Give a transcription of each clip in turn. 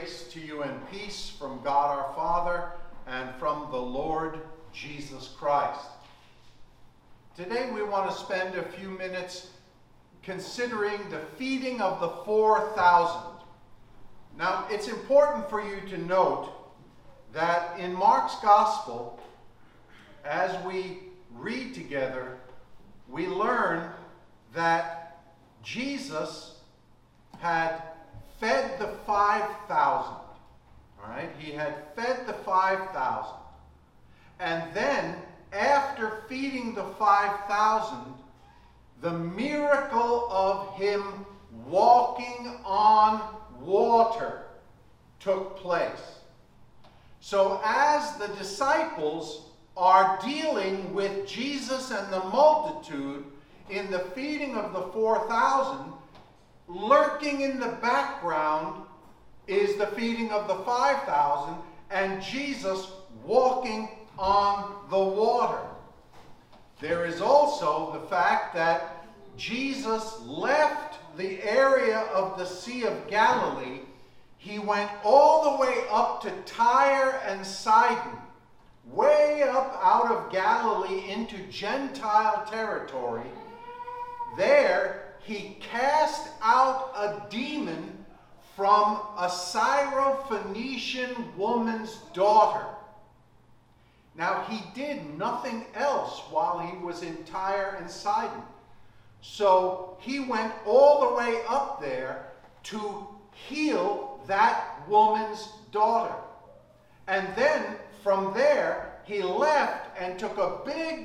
Grace to you and peace from God our Father and from the Lord Jesus Christ. Today we want to spend a few minutes considering the feeding of the 4,000. Now, it's important for you to note that in Mark's Gospel, as we read together, we learn that Jesus had fed the 5,000. All right? He had fed the 5,000. And then, after feeding the 5,000, the miracle of him walking on water took place. So as the disciples are dealing with Jesus and the multitude in the feeding of the 4,000, lurking in the background is the feeding of the 5,000 and Jesus walking on the water. There is also the fact that Jesus left the area of the Sea of Galilee. He went all the way up to Tyre and Sidon, way up out of Galilee into Gentile territory. There, he cast out a demon from a Syrophoenician woman's daughter. Now, he did nothing else while he was in Tyre and Sidon. So he went all the way up there to heal that woman's daughter. And then from there, he left and took a big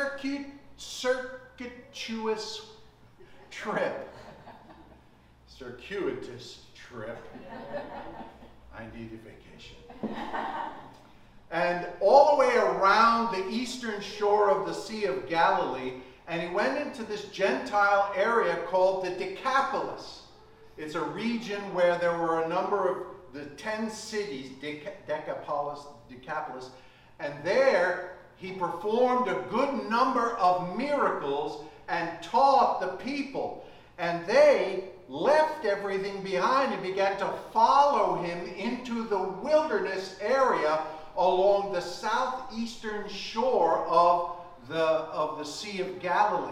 circuitous trip. Circuitous trip. I need a vacation. And all the way around the eastern shore of the Sea of Galilee, and he went into this Gentile area called the Decapolis. It's a region where there were a number of the 10 cities, Decapolis, and there he performed a good number of miracles and taught the people. And they left everything behind and began to follow him into the wilderness area along the southeastern shore of the Sea of Galilee.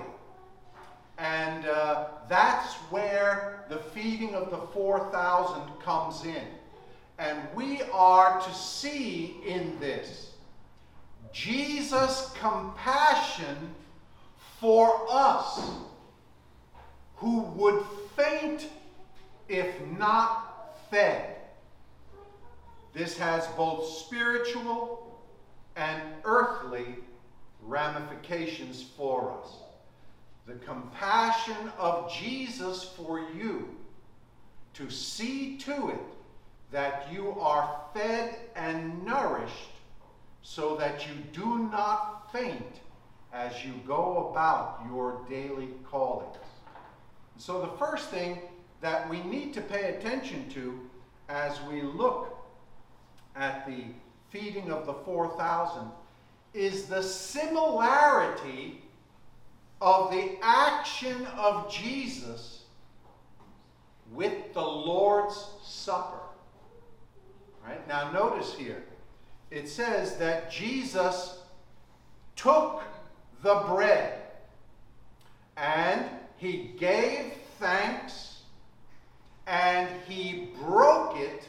And that's where the feeding of the 4,000 comes in. And we are to see in this Jesus' compassion for us who would faint if not fed. This has both spiritual and earthly ramifications for us. The compassion of Jesus for you to see to it that you are fed and nourished so that you do not faint as you go about your daily callings. So the first thing that we need to pay attention to as we look at the feeding of the 4,000 is the similarity of the action of Jesus with the Lord's Supper. Right? Now notice here, it says that Jesus took the bread and he gave thanks and he broke it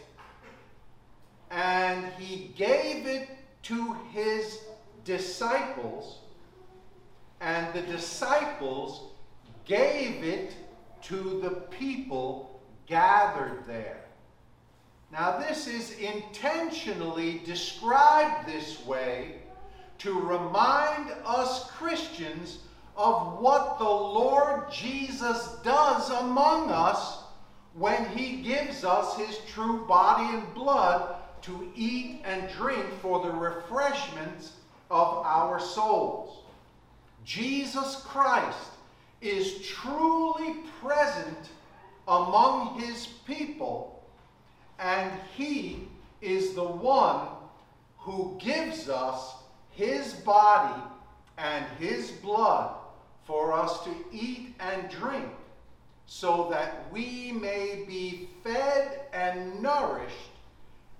and he gave it to his disciples, and the disciples gave it to the people gathered there. Now, this is intentionally described this way to remind us Christians of what the Lord Jesus does among us when he gives us his true body and blood to eat and drink for the refreshments of our souls. Jesus Christ is truly present among his people, and he is the one who gives us his body and his blood for us to eat and drink, so that we may be fed and nourished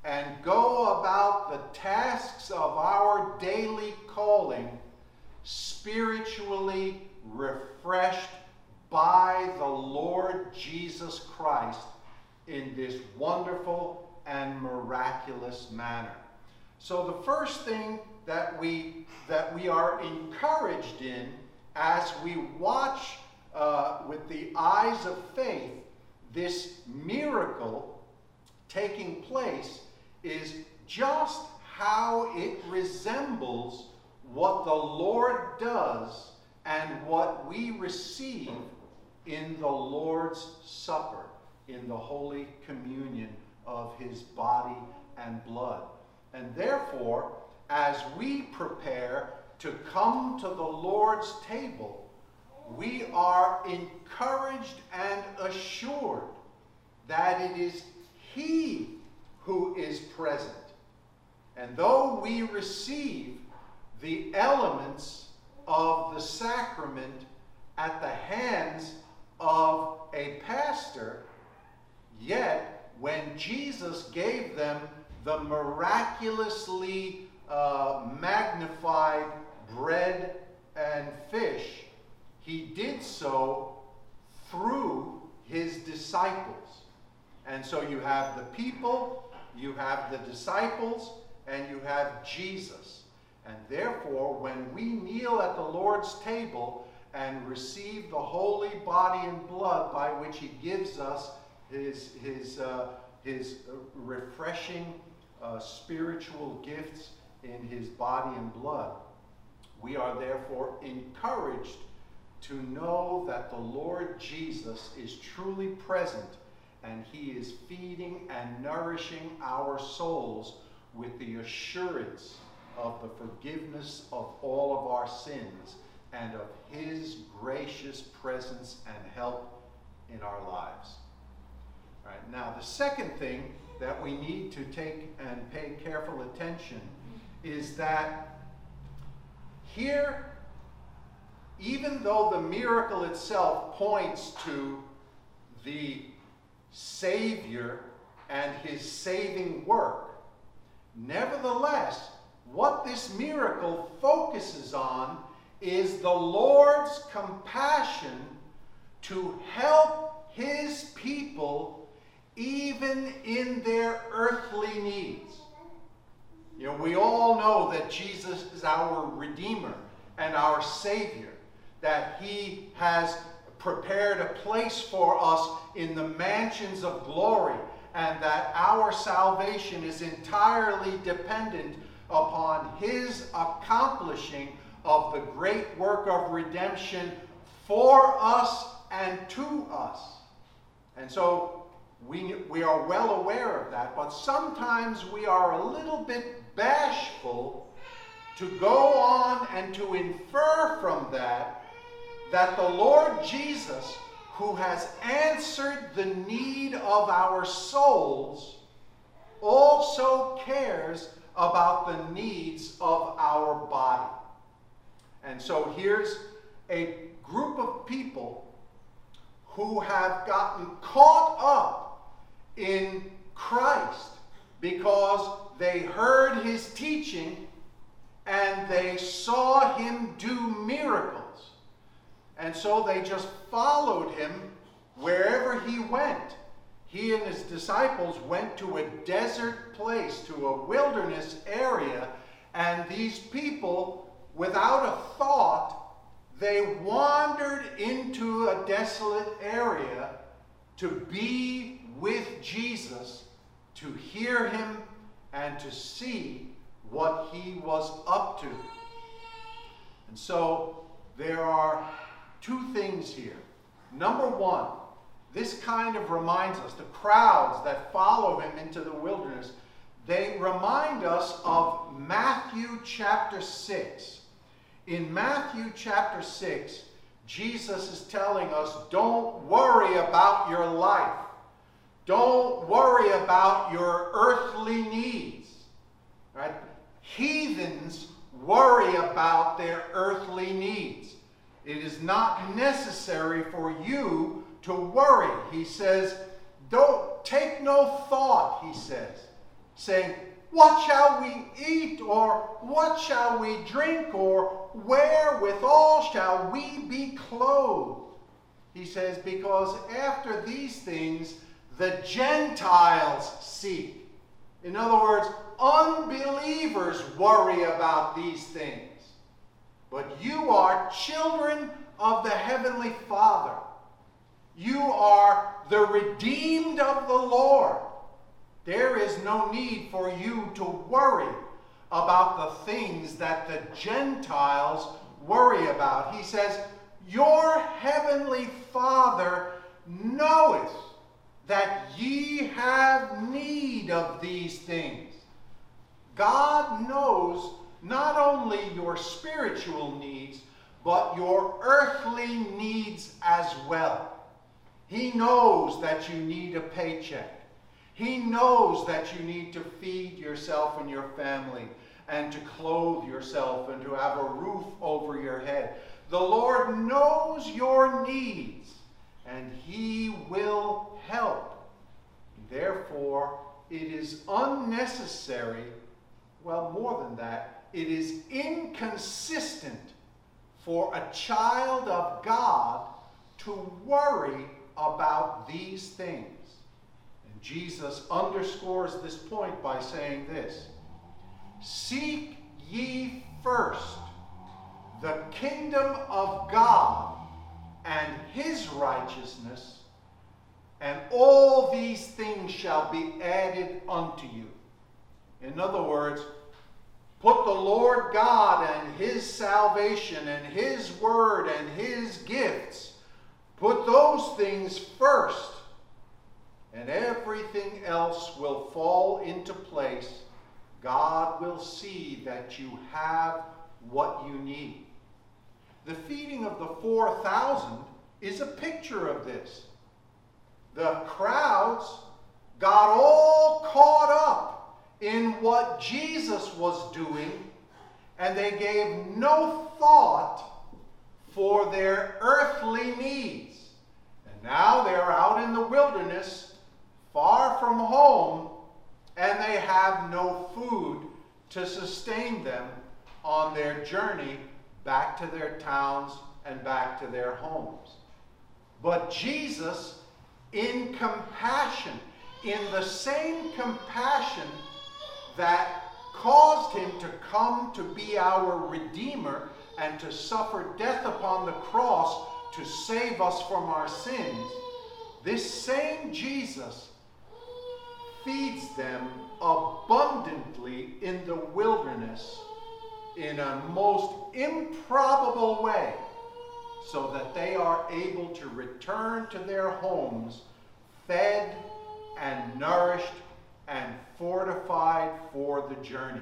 and go about the tasks of our daily calling, spiritually refreshed by the Lord Jesus Christ in this wonderful and miraculous manner. So the first thing that we are encouraged in as we watch with the eyes of faith this miracle taking place is just how it resembles what the Lord does and what we receive in the Lord's Supper, in the Holy Communion of his body and blood. And therefore, as we prepare to come to the Lord's table, we are encouraged and assured that it is he who is present. And though we receive the elements of the sacrament at the hands of a pastor, yet when Jesus gave them the miraculously magnified bread and fish, he did so through his disciples. And so you have the people, you have the disciples, and you have Jesus. And therefore, when we kneel at the Lord's table and receive the holy body and blood by which he gives us his refreshing spiritual gifts in his body and blood, we are therefore encouraged to know that the Lord Jesus is truly present, and he is feeding and nourishing our souls with the assurance of the forgiveness of all of our sins and of his gracious presence and help in our lives. All right, now, the second thing that we need to take and pay careful attention is that here, even though the miracle itself points to the Savior and his saving work, nevertheless, what this miracle focuses on is the Lord's compassion to help his people even in their earthly needs. You know, we all know that Jesus is our Redeemer and our Savior, that he has prepared a place for us in the mansions of glory, and that our salvation is entirely dependent upon his accomplishing of the great work of redemption for us and to us. And so we are well aware of that, but sometimes we are a little bit bashful to go on and to infer from that the Lord Jesus, who has answered the need of our souls, also cares about the needs of our body. And so here's a group of people who have gotten caught up in Christ because they heard his teaching and they saw him do miracles. And so they just followed him wherever he went. He and his disciples went to a desert place, to a wilderness area, and these people, without a thought, they wandered into a desolate area to be with Jesus, to hear him, and to see what he was up to. And so there are two things here. Number one, this kind of reminds us, the crowds that follow him into the wilderness, they remind us of Matthew chapter 6. In Matthew chapter 6, Jesus is telling us, don't worry about your life. Don't worry about your earthly needs. Right? Heathens worry about their earthly needs. It is not necessary for you to worry. He says, don't take no thought, he says. saying, "What shall we eat? Or what shall we drink? Or wherewithal shall we be clothed?" He says, because after these things the Gentiles seek. In other words, unbelievers worry about these things. But you are children of the Heavenly Father. You are the redeemed of the Lord. There is no need for you to worry about the things that the Gentiles worry about. He says, your Heavenly Father knoweth that ye have need of these things. God knows not only your spiritual needs, but your earthly needs as well. He knows that you need a paycheck. He knows that you need to feed yourself and your family, and to clothe yourself, and to have a roof over your head. The Lord knows your needs, and He will help. Therefore, it is unnecessary, well, more than that, it is inconsistent for a child of God to worry about these things. And Jesus underscores this point by saying this: "Seek ye first the kingdom of God and His righteousness, and all these things shall be added unto you." In other words, put the Lord God and His salvation and His word and His gifts, put those things first, and everything else will fall into place. God will see that you have what you need. The feeding of the 4,000 is a picture of this. The crowds got all caught up in what Jesus was doing, and they gave no thought for their earthly needs. And now they're out in the wilderness, far from home, and they have no food to sustain them on their journey back to their towns and back to their homes. But Jesus, in compassion, in the same compassion that caused Him to come to be our Redeemer and to suffer death upon the cross to save us from our sins, this same Jesus feeds them abundantly in the wilderness in a most improbable way, so that they are able to return to their homes fed and nourished and fortified for the journey.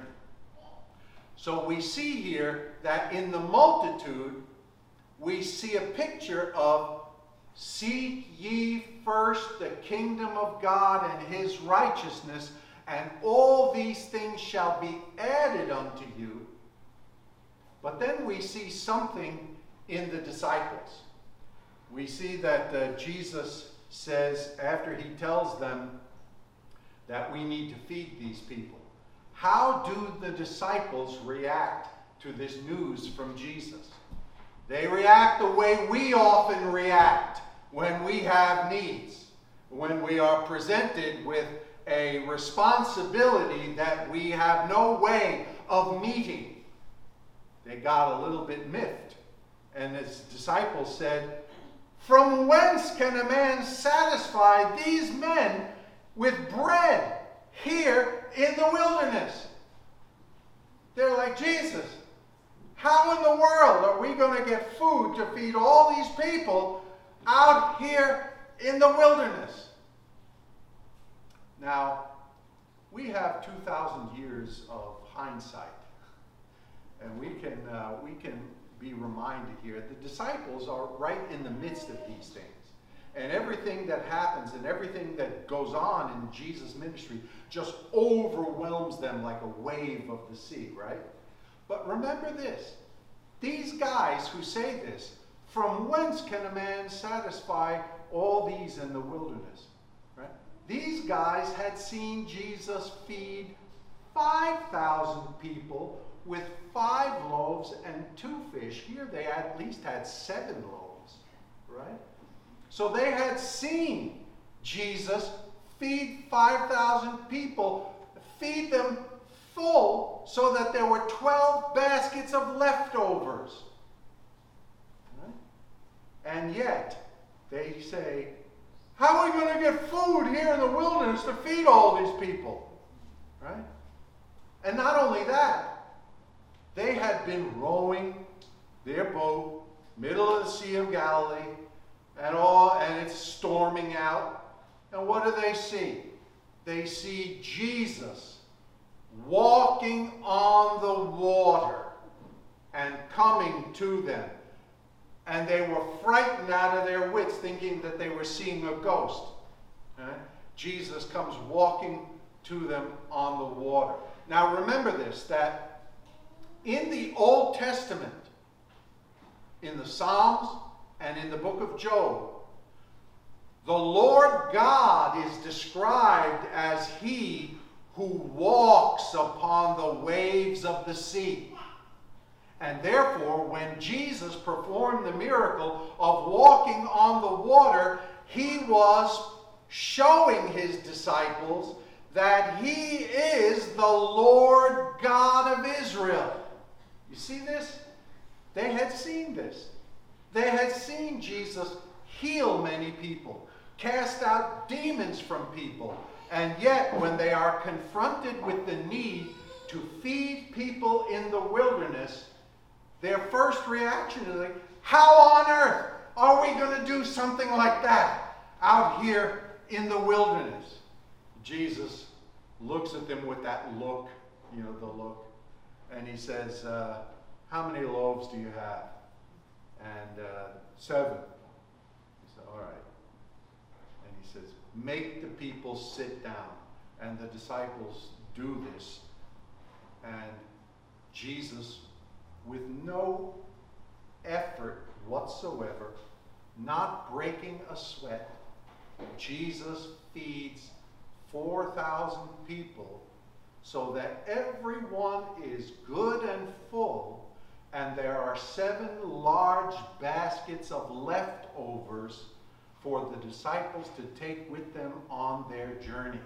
So we see here that in the multitude, we see a picture of "Seek ye first the kingdom of God and His righteousness, and all these things shall be added unto you." But then we see something in the disciples. We see that Jesus says, after He tells them that we need to feed these people, how do the disciples react to this news from Jesus? They react the way we often react when we have needs, when we are presented with a responsibility that we have no way of meeting. They got a little bit miffed, and His disciples said, "From whence can a man satisfy these men with bread here in the wilderness?" They're like, "Jesus, how in the world are we going to get food to feed all these people out here in the wilderness?" Now, we have 2,000 years of hindsight, and we can be reminded here. The disciples are right in the midst of these things. And everything that happens and everything that goes on in Jesus' ministry just overwhelms them like a wave of the sea, right? But remember this. These guys who say this, "From whence can a man satisfy all these in the wilderness?" Right? These guys had seen Jesus feed 5,000 people with 5 loaves and 2 fish. Here they at least had 7 loaves, right? So they had seen Jesus feed 5,000 people, feed them full so that there were 12 baskets of leftovers. Right? And yet, they say, how are we going to get food here in the wilderness to feed all these people? Right? And not only that, they had been rowing their boat, middle of the Sea of Galilee, and it's storming out. And what do they see? They see Jesus walking on the water and coming to them. And they were frightened out of their wits, thinking that they were seeing a ghost. Right? Jesus comes walking to them on the water. Now remember this, that in the Old Testament, in the Psalms and in the book of Job, the Lord God is described as He who walks upon the waves of the sea. And therefore, when Jesus performed the miracle of walking on the water, He was showing His disciples that He is the Lord God of Israel. You see this? They had seen this. They had seen Jesus heal many people, cast out demons from people. And yet, when they are confronted with the need to feed people in the wilderness, their first reaction is like, how on earth are we going to do something like that out here in the wilderness? Jesus looks at them with that look, the look, and He says, how many loaves do you have? And 7. He said, all right. And He says, make the people sit down. And the disciples do this. And Jesus, with no effort whatsoever, not breaking a sweat, Jesus feeds 4,000 people so that everyone is good and full, and there are 7 large baskets of leftovers for the disciples to take with them on their journey.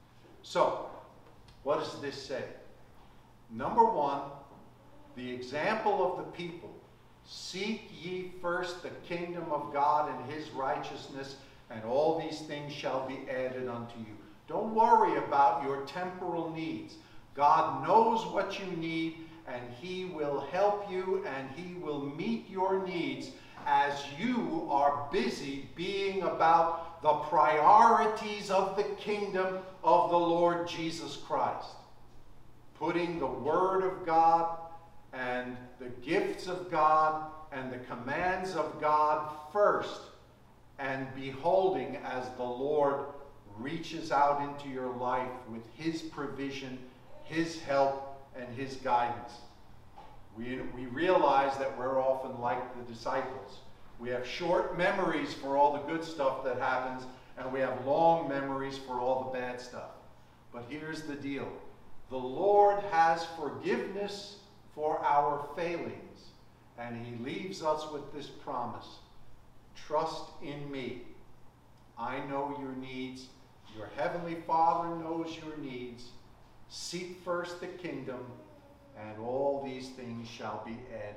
So, what does this say? Number 1, the example of the people. Seek ye first the kingdom of God and His righteousness, and all these things shall be added unto you. Don't worry about your temporal needs. God knows what you need, and He will help you, and He will meet your needs as you are busy being about the priorities of the kingdom of the Lord Jesus Christ. Putting the Word of God and the gifts of God and the commands of God first, and beholding as the Lord reaches out into your life with His provision, His help, and His guidance. We realize that we're often like the disciples. We have short memories for all the good stuff that happens, and we have long memories for all the bad stuff. But here's the deal. The Lord has forgiveness for our failings, and He leaves us with this promise. Trust in me. I know your needs. Your heavenly Father knows your needs. Seek first the kingdom, and all these things shall be added.